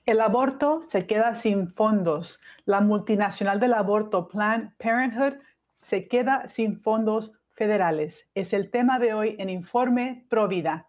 El aborto se queda sin fondos. La multinacional del aborto, Planned Parenthood, se queda sin fondos federales. Es el tema de hoy en Informe Provida.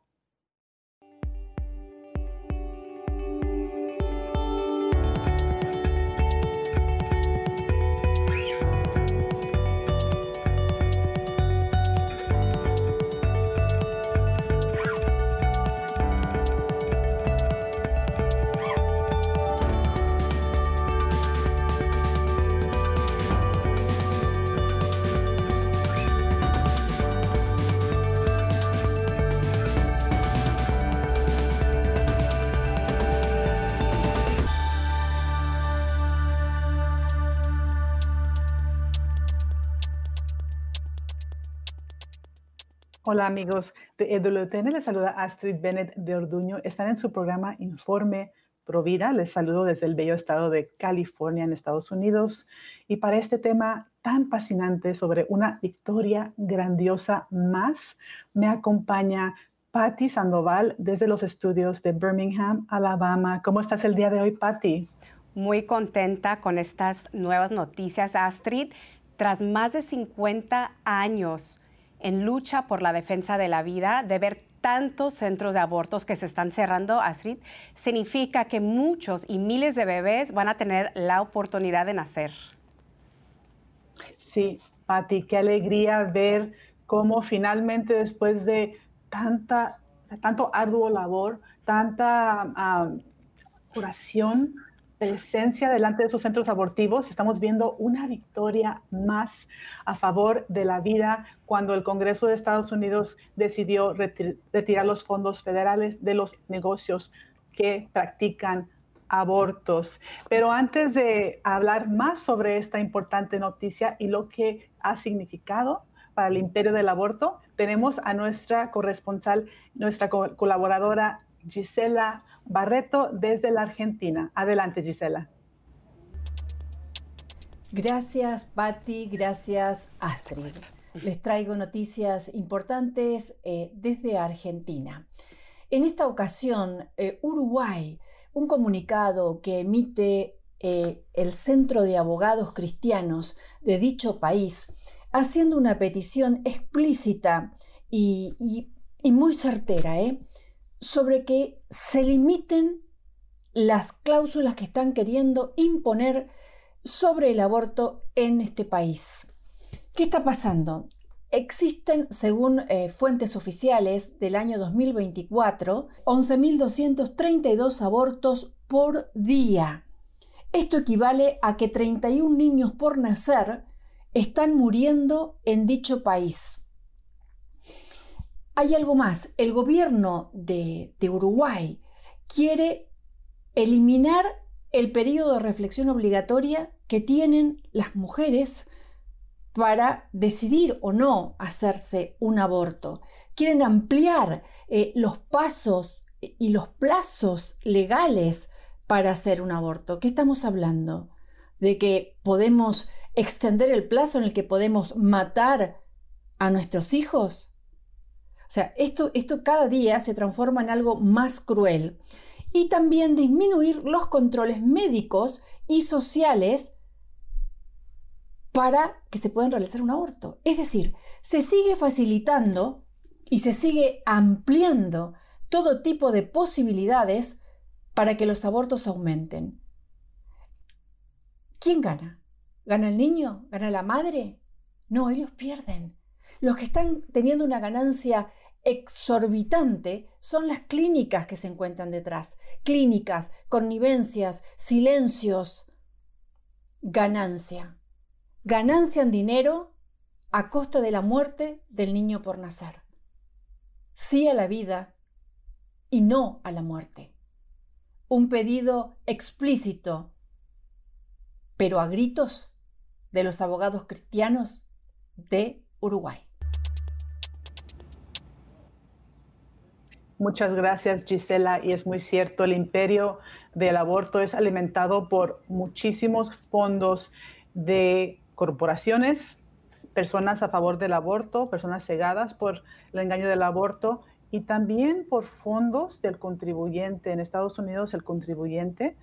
Hola amigos de EWTN, les saluda Astrid Bennett de Orduño. Están en su programa Informe Provida. Les saludo desde el bello estado de California en Estados Unidos. Y para este tema tan fascinante sobre una victoria grandiosa más, me acompaña Patti Sandoval desde los estudios de Birmingham, Alabama. ¿Cómo estás el día de hoy, Patti? Muy contenta con estas nuevas noticias, Astrid. Tras más de 50 años en lucha por la defensa de la vida, de ver tantos centros de abortos que se están cerrando, Astrid, significa que muchos y miles de bebés van a tener la oportunidad de nacer. Sí, Patti, qué alegría ver cómo finalmente después de tanto arduo labor, tanta oración, presencia delante de esos centros abortivos, estamos viendo una victoria más a favor de la vida cuando el Congreso de Estados Unidos decidió retirar los fondos federales de los negocios que practican abortos. Pero antes de hablar más sobre esta importante noticia y lo que ha significado para el imperio del aborto, tenemos a nuestra corresponsal, nuestra colaboradora Gisela Barreto desde la Argentina. Adelante, Gisela. Gracias, Patti. Gracias, Astrid. Les traigo noticias importantes desde Argentina. En esta ocasión, Uruguay, un comunicado que emite el Centro de Abogados Cristianos de dicho país, haciendo una petición explícita y muy certera, sobre que se limiten las cláusulas que están queriendo imponer sobre el aborto en este país. ¿Qué está pasando? Existen, según fuentes oficiales del año 2024, 11.232 abortos por día. Esto equivale a que 31 niños por nacer están muriendo en dicho país. Hay algo más. El gobierno de Uruguay quiere eliminar el periodo de reflexión obligatoria que tienen las mujeres para decidir o no hacerse un aborto. Quieren ampliar los pasos y los plazos legales para hacer un aborto. ¿Qué estamos hablando? ¿De que podemos extender el plazo en el que podemos matar a nuestros hijos? O sea, esto cada día se transforma en algo más cruel. Y también disminuir los controles médicos y sociales para que se puedan realizar un aborto. Es decir, se sigue facilitando y se sigue ampliando todo tipo de posibilidades para que los abortos aumenten. ¿Quién gana? ¿Gana el niño? ¿Gana la madre? No, ellos pierden. Los que están teniendo una ganancia exorbitante son las clínicas que se encuentran detrás. Clínicas, connivencias, silencios. Ganancia. Ganancia en dinero a costa de la muerte del niño por nacer. Sí a la vida y no a la muerte. Un pedido explícito, pero a gritos, de los abogados cristianos de Uruguay. Muchas gracias, Gisela. Y es muy cierto, el imperio del aborto es alimentado por muchísimos fondos de corporaciones, personas a favor del aborto, personas cegadas por el engaño del aborto y también por fondos del contribuyente. En Estados Unidos el contribuyente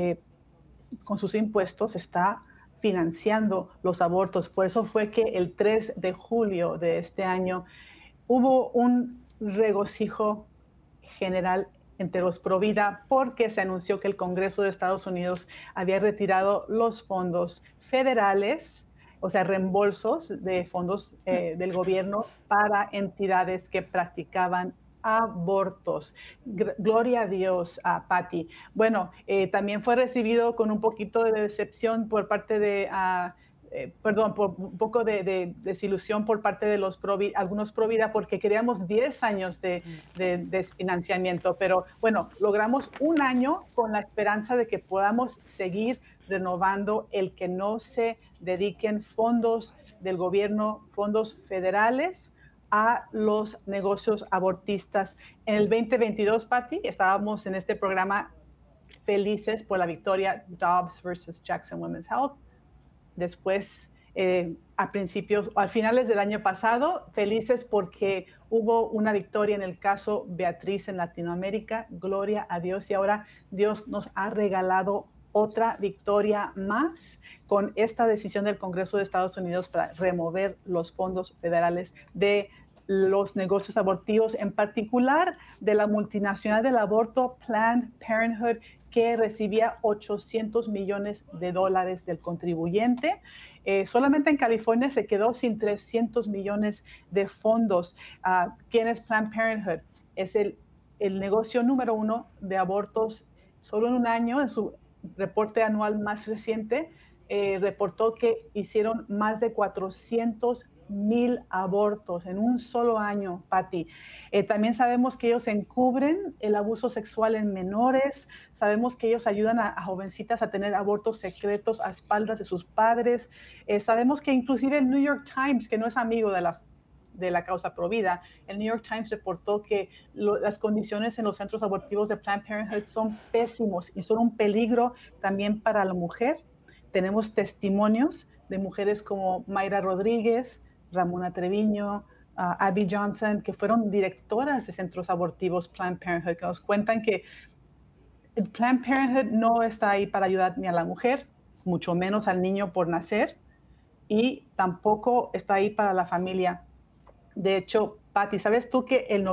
con sus impuestos está financiando los abortos. Por eso fue que el 3 de julio de este año hubo un regocijo general entre los Provida porque se anunció que el Congreso de Estados Unidos había retirado los fondos federales, o sea, reembolsos de fondos del gobierno para entidades que practicaban abortos. Gloria a Dios, Patty. Bueno, también fue recibido con un poquito de decepción por parte de perdón, por un poco de desilusión por parte de algunos Provida, porque queríamos 10 años de financiamiento, pero bueno, logramos un año con la esperanza de que podamos seguir renovando el que no se dediquen fondos del gobierno, fondos federales, a los negocios abortistas. En el 2022, Patty, estábamos en este programa felices por la victoria Dobbs versus Jackson Women's Health. Después, a finales del año pasado, felices porque hubo una victoria en el caso Beatriz en Latinoamérica, gloria a Dios, y ahora Dios nos ha regalado otra victoria más con esta decisión del Congreso de Estados Unidos para remover los fondos federales de los negocios abortivos, en particular de la multinacional del aborto Planned Parenthood, que recibía $800 millones del contribuyente. Solamente en California se quedó sin 300 millones de fondos. ¿Quién es Planned Parenthood? Es el negocio número 1 de abortos. Solo en un año, en su reporte anual más reciente, reportó que hicieron más de 400,000 abortos en un solo año, Patty. También sabemos que ellos encubren el abuso sexual en menores, sabemos que ellos ayudan a jovencitas a tener abortos secretos a espaldas de sus padres, sabemos que inclusive el New York Times, que no es amigo de la causa Provida, el New York Times reportó que las condiciones en los centros abortivos de Planned Parenthood son pésimos y son un peligro también para la mujer. Tenemos testimonios de mujeres como Mayra Rodríguez, Ramona Treviño, Abby Johnson, que fueron directoras de centros abortivos Planned Parenthood, que nos cuentan que el Planned Parenthood no está ahí para ayudar ni a la mujer, mucho menos al niño por nacer, y tampoco está ahí para la familia. De hecho, Patty, ¿sabes tú que el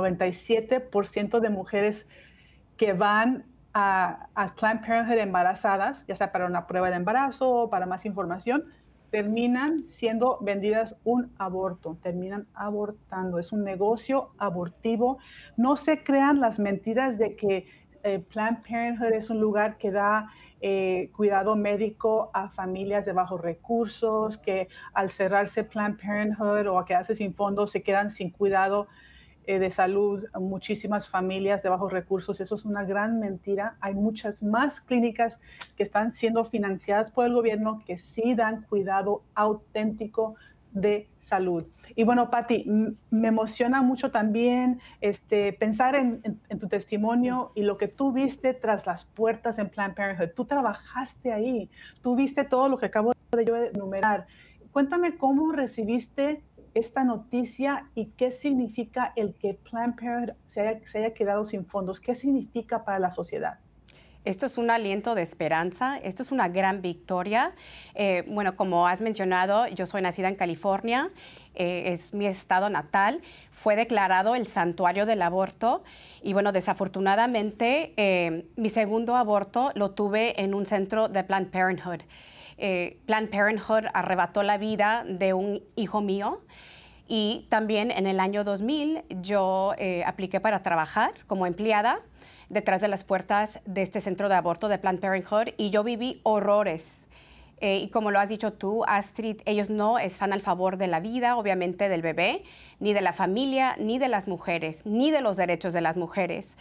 97% de mujeres que van a Planned Parenthood embarazadas, ya sea para una prueba de embarazo o para más información, terminan siendo vendidas un aborto, terminan abortando? Es un negocio abortivo. No se crean las mentiras de que Planned Parenthood es un lugar que da cuidado médico a familias de bajos recursos, que al cerrarse Planned Parenthood o a quedarse sin fondos se quedan sin cuidado de salud muchísimas familias de bajos recursos. Eso es una gran mentira. Hay muchas más clínicas que están siendo financiadas por el gobierno que sí dan cuidado auténtico de salud. Y bueno, Patty, me emociona mucho también pensar en tu testimonio y lo que tú viste tras las puertas en Planned Parenthood. Tú trabajaste ahí, tú viste todo lo que acabo de yo enumerar. Cuéntame cómo recibiste esta noticia y qué significa el que Planned Parenthood se haya quedado sin fondos. ¿Qué significa para la sociedad? Esto es un aliento de esperanza, esto es una gran victoria. Bueno, como has mencionado, yo soy nacida en California, es mi estado natal, fue declarado el santuario del aborto y bueno, desafortunadamente mi segundo aborto lo tuve en un centro de Planned Parenthood. Planned Parenthood arrebató la vida de un hijo mío y también en el año 2000 yo apliqué para trabajar como empleada detrás de las puertas de este centro de aborto de Planned Parenthood y yo viví horrores. Y como lo has dicho tú, Astrid, ellos no están al favor de la vida, obviamente, del bebé, ni de la familia, ni de las mujeres, ni de los derechos de las mujeres.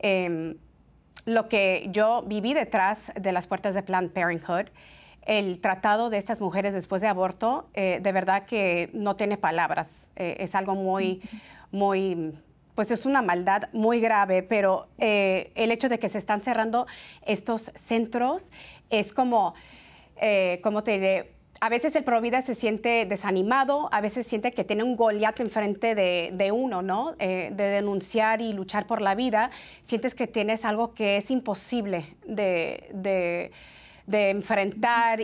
Lo que yo viví detrás de las puertas de Planned Parenthood, el tratado de estas mujeres después de aborto, de verdad que no tiene palabras. Es algo muy, pues es una maldad muy grave, pero el hecho de que se están cerrando estos centros es como, ¿cómo te diré? A veces el provida se siente desanimado, a veces siente que tiene un Goliat enfrente de uno, ¿no? De denunciar y luchar por la vida, sientes que tienes algo que es imposible de enfrentar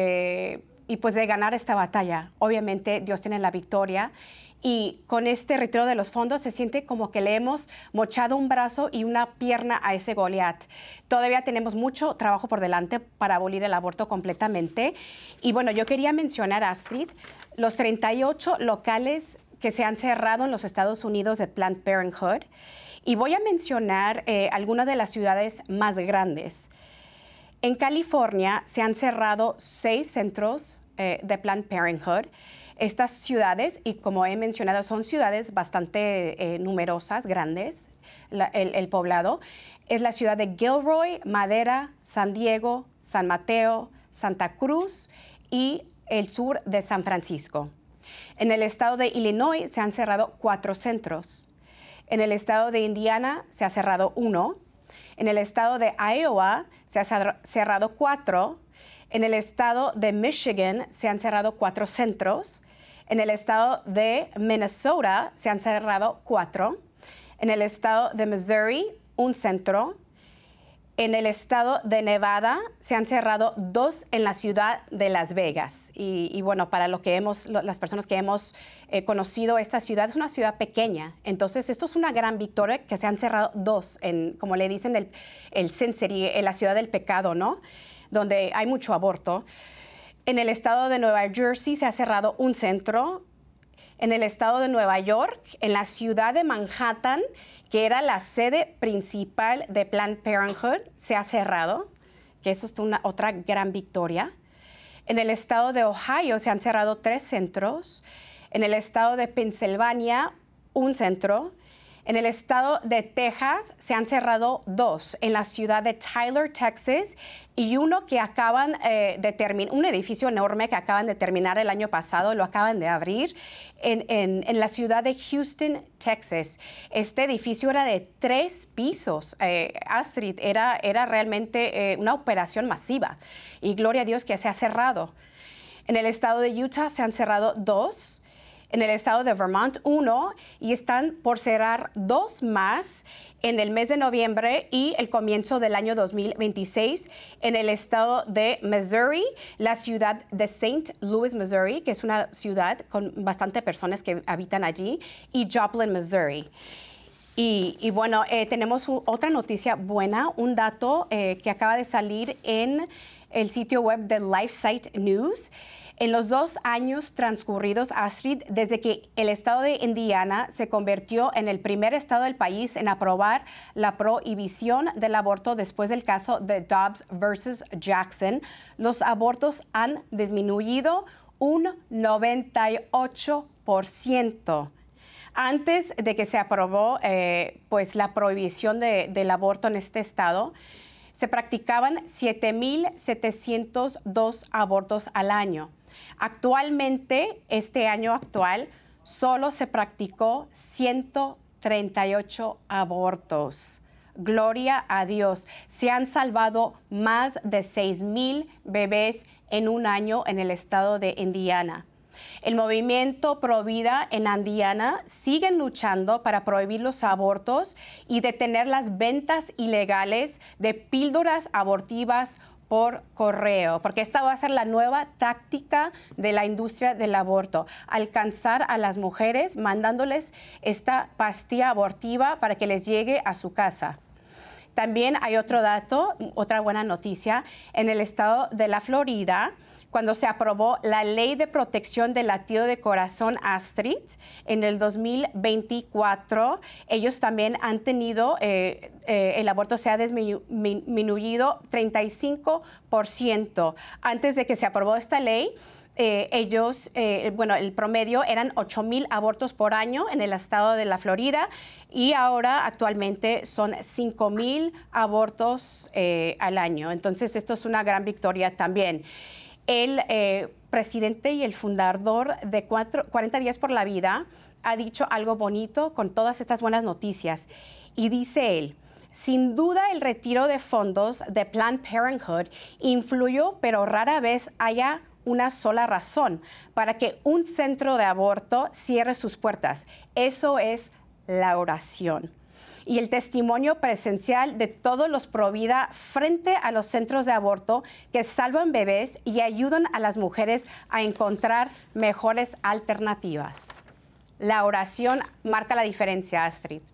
y pues de ganar esta batalla. Obviamente Dios tiene la victoria. Y con este retiro de los fondos se siente como que le hemos mochado un brazo y una pierna a ese Goliat. Todavía tenemos mucho trabajo por delante para abolir el aborto completamente. Y bueno, yo quería mencionar, Astrid, los 38 locales que se han cerrado en los Estados Unidos de Planned Parenthood. Y voy a mencionar algunas de las ciudades más grandes. En California se han cerrado 6 centros de Planned Parenthood. Estas ciudades, y como he mencionado, son ciudades bastante numerosas, grandes, el poblado. Es la ciudad de Gilroy, Madera, San Diego, San Mateo, Santa Cruz y el sur de San Francisco. En el estado de Illinois se han cerrado 4 centros. En el estado de Indiana se ha cerrado 1. En el estado de Iowa se ha cerrado 4. En el estado de Michigan se han cerrado 4 centros. En el estado de Minnesota se han cerrado 4. En el estado de Missouri, 1 centro. En el estado de Nevada se han cerrado 2 en la ciudad de Las Vegas. Y bueno, para las personas que hemos conocido esta ciudad, es una ciudad pequeña. Entonces, esto es una gran victoria que se han cerrado 2, como le dicen el Sin City, en la ciudad del pecado, ¿no? Donde hay mucho aborto. En el estado de Nueva Jersey se ha cerrado 1 centro. En el estado de Nueva York, en la ciudad de Manhattan, que era la sede principal de Planned Parenthood, se ha cerrado, que eso es otra gran victoria. En el estado de Ohio se han cerrado 3 centros. En el estado de Pensilvania, 1 centro. En el estado de Texas se han cerrado 2, en la ciudad de Tyler, Texas, y uno que acaban de terminar, un edificio enorme que acaban de terminar el año pasado, lo acaban de abrir en la ciudad de Houston, Texas. Este edificio era de 3 pisos. Astrid, era realmente una operación masiva, y gloria a Dios que se ha cerrado. En el estado de Utah se han cerrado 2. En el estado de Vermont, 1, y están por cerrar 2 más en el mes de noviembre y el comienzo del año 2026. En el estado de Missouri, la ciudad de St. Louis, Missouri, que es una ciudad con bastante personas que habitan allí, y Joplin, Missouri. Y bueno, tenemos otra noticia buena, un dato que acaba de salir en el sitio web de LifeSite News. En los 2 años transcurridos, Astrid, desde que el estado de Indiana se convirtió en el primer estado del país en aprobar la prohibición del aborto después del caso de Dobbs versus Jackson, los abortos han disminuido un 98%. Antes de que se aprobó pues la prohibición del aborto en este estado, se practicaban 7,702 abortos al año. Actualmente, este año actual, solo se practicó 138 abortos. Gloria a Dios. Se han salvado más de 6,000 bebés en un año en el estado de Indiana. El movimiento Provida en Indiana siguen luchando para prohibir los abortos y detener las ventas ilegales de píldoras abortivas por correo, porque esta va a ser la nueva táctica de la industria del aborto, alcanzar a las mujeres mandándoles esta pastilla abortiva para que les llegue a su casa. También hay otro dato, otra buena noticia, en el estado de la Florida, cuando se aprobó la Ley de Protección del Latido de Corazón, Astrid, en el 2024, ellos también han tenido, el aborto se ha disminuido 35%. Antes de que se aprobó esta ley, el promedio eran 8,000 abortos por año en el estado de la Florida y ahora actualmente son 5,000 abortos al año. Entonces, esto es una gran victoria también. El presidente y el fundador de 40 Días por la Vida ha dicho algo bonito con todas estas buenas noticias. Y dice él: sin duda el retiro de fondos de Planned Parenthood influyó, pero rara vez haya una sola razón para que un centro de aborto cierre sus puertas. Eso es la oración. Y el testimonio presencial de todos los Provida frente a los centros de aborto que salvan bebés y ayudan a las mujeres a encontrar mejores alternativas. La oración marca la diferencia, Astrid.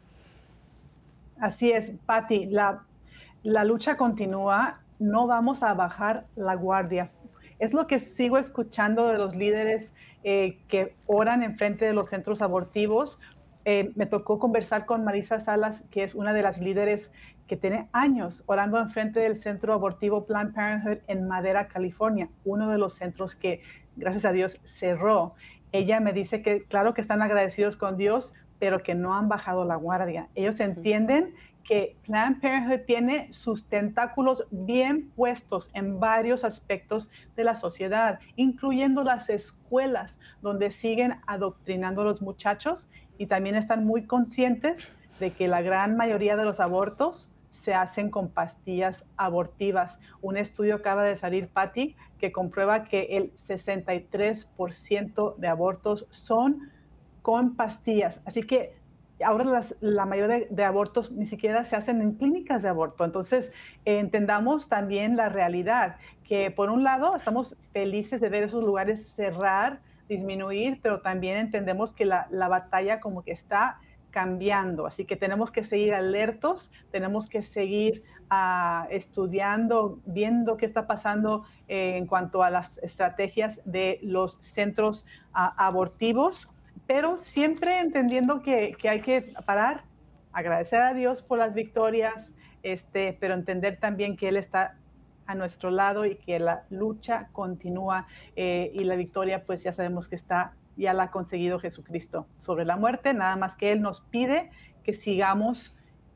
Así es, Patti, la lucha continúa, no vamos a bajar la guardia. Es lo que sigo escuchando de los líderes que oran enfrente de los centros abortivos. Me tocó conversar con Marisa Salas, que es una de las líderes que tiene años orando enfrente del centro abortivo Planned Parenthood en Madera, California, uno de los centros que, gracias a Dios, cerró. Ella me dice que, claro que están agradecidos con Dios, pero que no han bajado la guardia. Ellos entienden que Planned Parenthood tiene sus tentáculos bien puestos en varios aspectos de la sociedad, incluyendo las escuelas, donde siguen adoctrinando a los muchachos, y también están muy conscientes de que la gran mayoría de los abortos se hacen con pastillas abortivas. Un estudio acaba de salir, Patti, que comprueba que el 63% de abortos son con pastillas. Así que ahora la mayoría de abortos ni siquiera se hacen en clínicas de aborto. Entonces, entendamos también la realidad, que por un lado estamos felices de ver esos lugares cerrar, disminuir, pero también entendemos que la batalla como que está cambiando. Así que tenemos que seguir alertos, tenemos que seguir estudiando, viendo qué está pasando en cuanto a las estrategias de los centros abortivos, pero siempre entendiendo que hay que parar, agradecer a Dios por las victorias, pero entender también que Él está a nuestro lado y que la lucha continúa, y la victoria pues ya sabemos que ya la ha conseguido Jesucristo sobre la muerte, nada más que Él nos pide que sigamos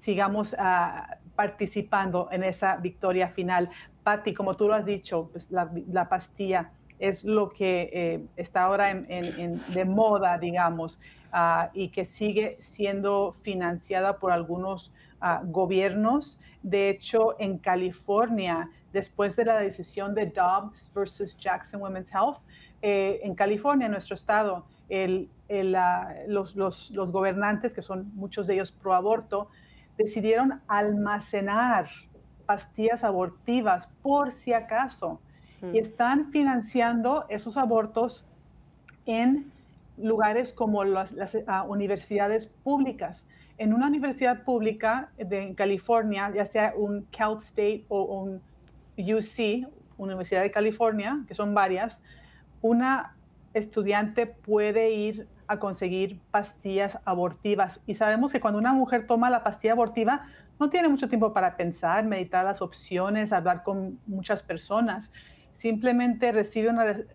participando en esa victoria final. Patti, como tú lo has dicho, pues la pastilla es lo que está ahora de moda, digamos, y que sigue siendo financiada por algunos gobiernos. De hecho, en California, después de la decisión de Dobbs versus Jackson Women's Health, en California, en nuestro estado, los gobernantes, que son muchos de ellos pro aborto, decidieron almacenar pastillas abortivas por si acaso, y están financiando esos abortos en lugares como las universidades públicas. En una universidad pública en California, ya sea un Cal State o un UC, Universidad de California, que son varias, una estudiante puede ir a conseguir pastillas abortivas. Y sabemos que cuando una mujer toma la pastilla abortiva, no tiene mucho tiempo para pensar, meditar las opciones, hablar con muchas personas. Simplemente recibe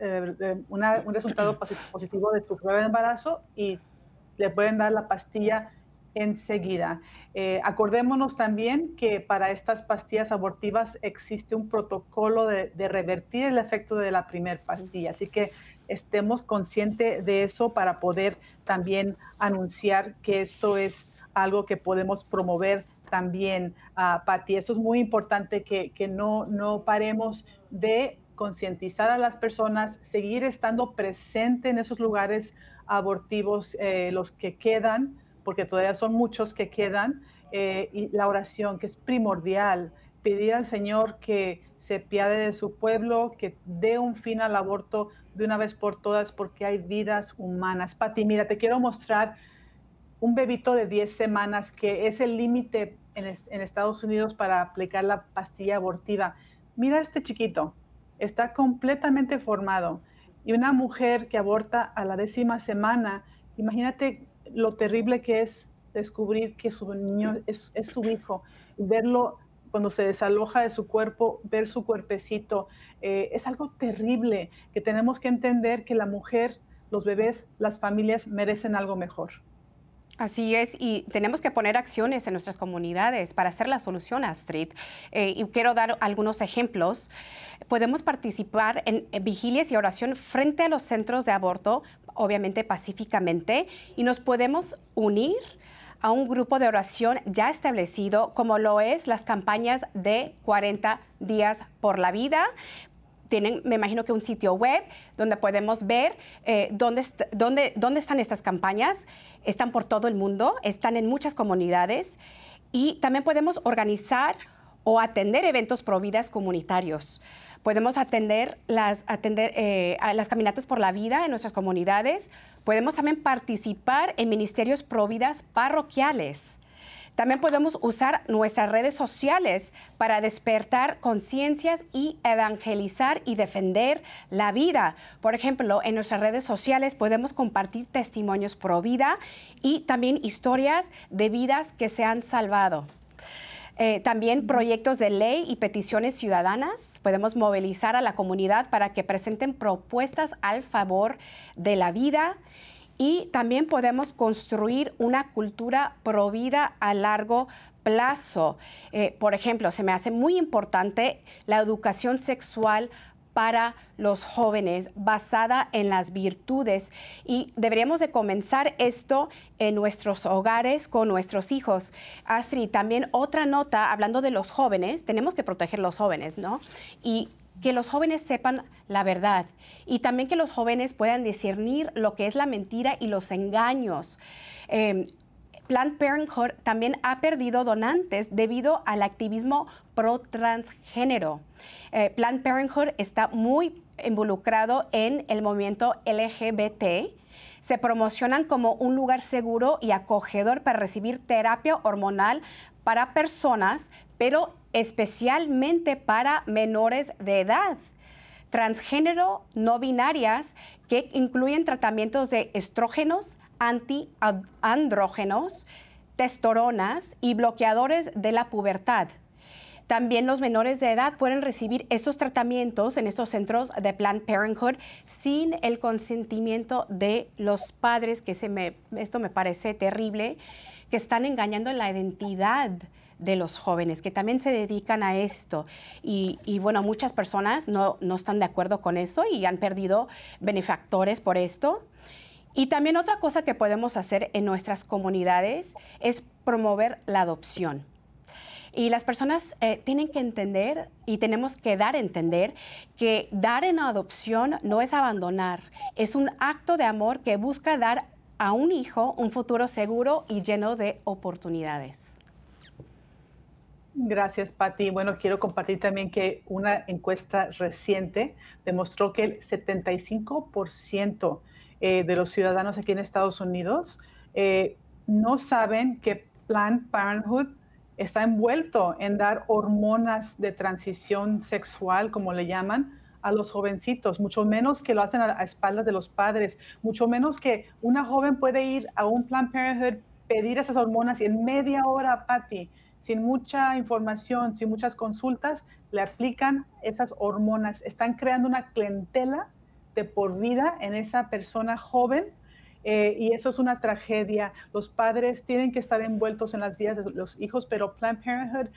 un resultado positivo de su prueba de embarazo y le pueden dar la pastilla enseguida. Acordémonos también que para estas pastillas abortivas existe un protocolo de revertir el efecto de la primer pastilla. Así que estemos conscientes de eso para poder también anunciar que esto es algo que podemos promover también, Patti. Eso es muy importante, que no paremos de concientizar a las personas, seguir estando presente en esos lugares abortivos, los que quedan, porque todavía son muchos que quedan, y la oración, que es primordial, pedir al Señor que se piade de su pueblo, que dé un fin al aborto de una vez por todas, porque hay vidas humanas. Patti, mira, te quiero mostrar un bebito de 10 semanas, que es el límite en Estados Unidos para aplicar la pastilla abortiva. Mira este chiquito, está completamente formado. Y una mujer que aborta a la 10ª semana, imagínate lo terrible que es descubrir que su niño es su hijo, verlo cuando se desaloja de su cuerpo, ver su cuerpecito, es algo terrible, que tenemos que entender que la mujer, los bebés, las familias merecen algo mejor. Así es, y tenemos que poner acciones en nuestras comunidades para hacer la solución, Astrid. Y quiero dar algunos ejemplos. Podemos participar en vigilias y oración frente a los centros de aborto, obviamente pacíficamente, y nos podemos unir a un grupo de oración ya establecido, como lo es las campañas de 40 días por la vida. tienen, me imagino que un sitio web donde podemos ver dónde están estas campañas. Están por todo el mundo, están en muchas comunidades y también podemos organizar o atender eventos pro vidas comunitarios. Podemos atender a las caminatas por la vida en nuestras comunidades. Podemos también participar en ministerios pro vidas parroquiales. También podemos usar nuestras redes sociales para despertar conciencias y evangelizar y defender la vida. Por ejemplo, en nuestras redes sociales podemos compartir testimonios pro vida y también historias de vidas que se han salvado. También proyectos de ley y peticiones ciudadanas. Podemos movilizar a la comunidad para que presenten propuestas al favor de la vida. Y también podemos construir una cultura pro vida a largo plazo. Por ejemplo, se me hace muy importante la educación sexual para los jóvenes basada en las virtudes y deberíamos de comenzar esto en nuestros hogares con nuestros hijos. Astrid, también otra nota, hablando de los jóvenes, tenemos que proteger a los jóvenes, ¿no? Y que los jóvenes sepan la verdad y también que los jóvenes puedan discernir lo que es la mentira y los engaños. Planned Parenthood también ha perdido donantes debido al activismo pro-transgénero. Planned Parenthood está muy involucrado en el movimiento LGBT. Se promocionan como un lugar seguro y acogedor para recibir terapia hormonal para personas, pero especialmente para menores de edad. Transgénero no binarias que incluyen tratamientos de estrógenos, antiandrógenos, testosteronas y bloqueadores de la pubertad. También los menores de edad pueden recibir estos tratamientos en estos centros de Planned Parenthood sin el consentimiento de los padres, que esto me parece terrible, que están engañando la identidad de los jóvenes, que también se dedican a esto. Y bueno, muchas personas no están de acuerdo con eso y han perdido benefactores por esto. Y también otra cosa que podemos hacer en nuestras comunidades es promover la adopción. Y las personas tienen que entender y tenemos que dar a entender que dar en adopción no es abandonar, es un acto de amor que busca dar a un hijo un futuro seguro y lleno de oportunidades. Gracias, Patti. Bueno, quiero compartir también que una encuesta reciente demostró que el 75% de los ciudadanos aquí en Estados Unidos no saben que Planned Parenthood está envuelto en dar hormonas de transición sexual, como le llaman, a los jovencitos, mucho menos que lo hacen a espaldas de los padres, mucho menos que una joven puede ir a un Planned Parenthood, pedir esas hormonas y en media hora, Patti, sin mucha información, sin muchas consultas, le aplican esas hormonas. Están creando una clientela de por vida en esa persona joven. Y eso es una tragedia. Los padres tienen que estar envueltos en las vidas de los hijos, pero Planned Parenthood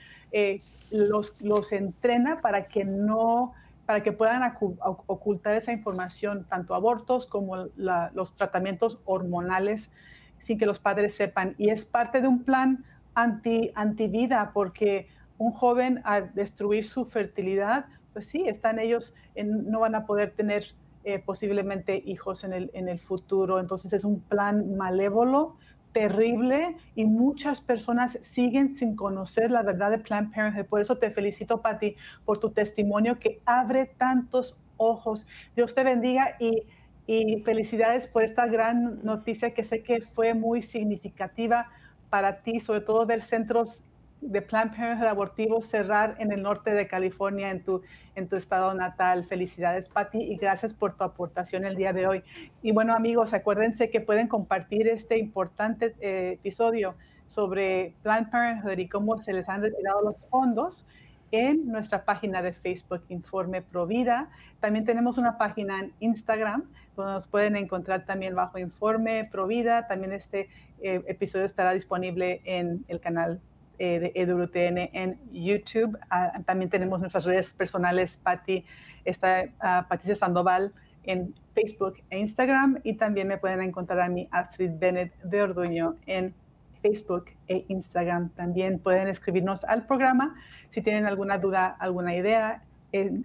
los entrena para que puedan ocultar esa información, tanto abortos como los tratamientos hormonales, sin que los padres sepan. Y es parte de un plan anti-vida, porque un joven al destruir su fertilidad, pues sí, no van a poder tener posiblemente hijos en el futuro. Entonces es un plan malévolo, terrible, y muchas personas siguen sin conocer la verdad de Planned Parenthood. Por eso te felicito, Patti, por tu testimonio que abre tantos ojos. Dios te bendiga y felicidades por esta gran noticia que sé que fue muy significativa para ti, sobre todo ver centros de Planned Parenthood abortivos cerrar en el norte de California, en tu estado natal. Felicidades, Patti, y gracias por tu aportación el día de hoy. Y bueno, amigos, acuérdense que pueden compartir este importante episodio sobre Planned Parenthood y cómo se les han retirado los fondos en nuestra página de Facebook, Informe Provida. También tenemos una página en Instagram, donde nos pueden encontrar también bajo Informe Provida. También este episodio estará disponible en el canal de EWTN en YouTube. También tenemos nuestras redes personales. Patti está Patricia Sandoval en Facebook e Instagram, y también me pueden encontrar a mí, Astrid Bennett de Orduño, en Facebook e Instagram. También pueden escribirnos al programa si tienen alguna duda, alguna idea, en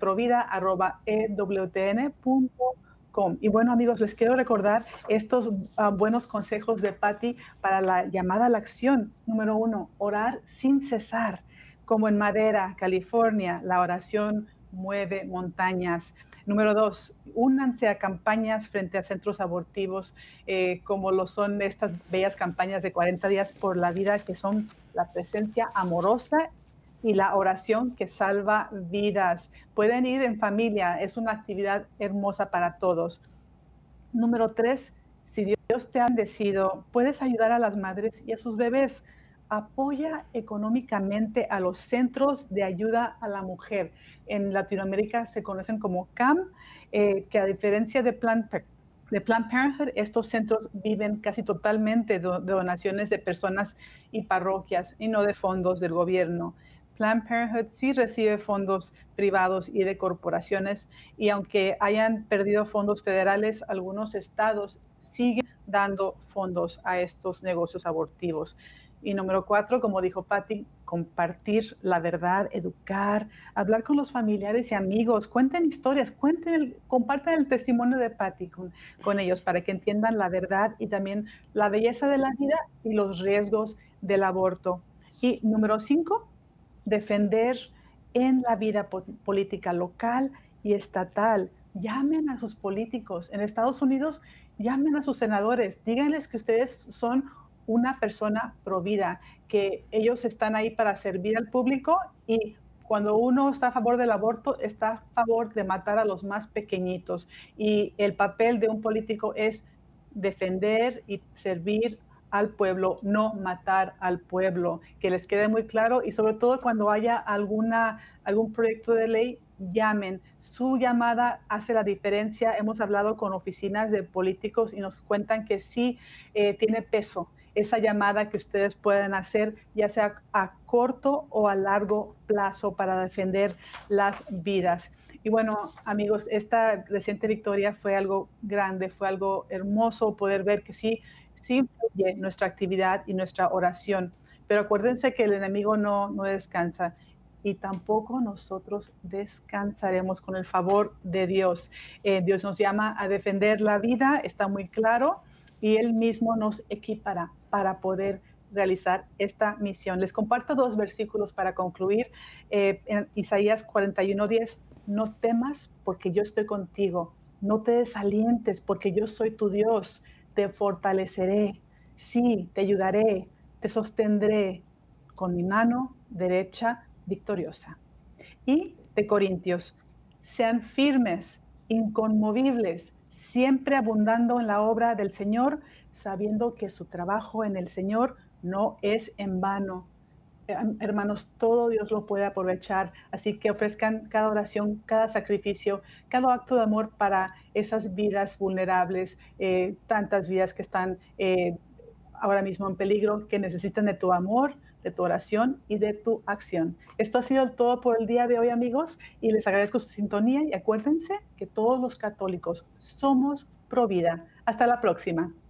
informeprovida@ewtn.com. Y bueno, amigos, les quiero recordar estos buenos consejos de Patty para la llamada a la acción. Número 1, orar sin cesar. Como en Madera, California, la oración mueve montañas. Número 2, únanse a campañas frente a centros abortivos, como lo son estas bellas campañas de 40 días por la vida, que son la presencia amorosa y la oración que salva vidas. Pueden ir en familia, es una actividad hermosa para todos. Número 3, si Dios te ha bendecido, puedes ayudar a las madres y a sus bebés. Apoya económicamente a los centros de ayuda a la mujer. En Latinoamérica se conocen como CAM, que a diferencia de Planned Parenthood, estos centros viven casi totalmente de donaciones de personas y parroquias y no de fondos del gobierno. Planned Parenthood sí recibe fondos privados y de corporaciones, y aunque hayan perdido fondos federales, algunos estados siguen dando fondos a estos negocios abortivos. Y número 4, como dijo Patty, compartir la verdad, educar, hablar con los familiares y amigos, cuenten historias, compartan el testimonio de Patty con ellos para que entiendan la verdad y también la belleza de la vida y los riesgos del aborto. Y número 5, defender en la vida política local y estatal. Llamen a sus políticos. En Estados Unidos, llamen a sus senadores. Díganles que ustedes son una persona pro vida, que ellos están ahí para servir al público, y cuando uno está a favor del aborto, está a favor de matar a los más pequeñitos. Y el papel de un político es defender y servir al pueblo, no matar al pueblo, que les quede muy claro, y sobre todo cuando haya algún proyecto de ley, llamen. Su llamada hace la diferencia. Hemos hablado con oficinas de políticos y nos cuentan que sí tiene peso esa llamada que ustedes pueden hacer, ya sea a corto o a largo plazo, para defender las vidas. Y bueno, amigos, esta reciente victoria fue algo grande, fue algo hermoso poder ver que sí influye nuestra actividad y nuestra oración. Pero acuérdense que el enemigo no descansa, y tampoco nosotros descansaremos con el favor de Dios. Dios nos llama a defender la vida, está muy claro, y Él mismo nos equipará para poder realizar esta misión. Les comparto 2 versículos para concluir. En Isaías 41:10, no temas porque yo estoy contigo, no te desalientes porque yo soy tu Dios, te fortaleceré, sí, te ayudaré, te sostendré con mi mano derecha victoriosa. Y de Corintios, sean firmes, inconmovibles, siempre abundando en la obra del Señor, sabiendo que su trabajo en el Señor no es en vano. Hermanos, todo Dios lo puede aprovechar, así que ofrezcan cada oración, cada sacrificio, cada acto de amor para esas vidas vulnerables, tantas vidas que están ahora mismo en peligro, que necesitan de tu amor, de tu oración y de tu acción. Esto ha sido todo por el día de hoy, amigos, y les agradezco su sintonía, y acuérdense que todos los católicos somos pro vida. Hasta la próxima.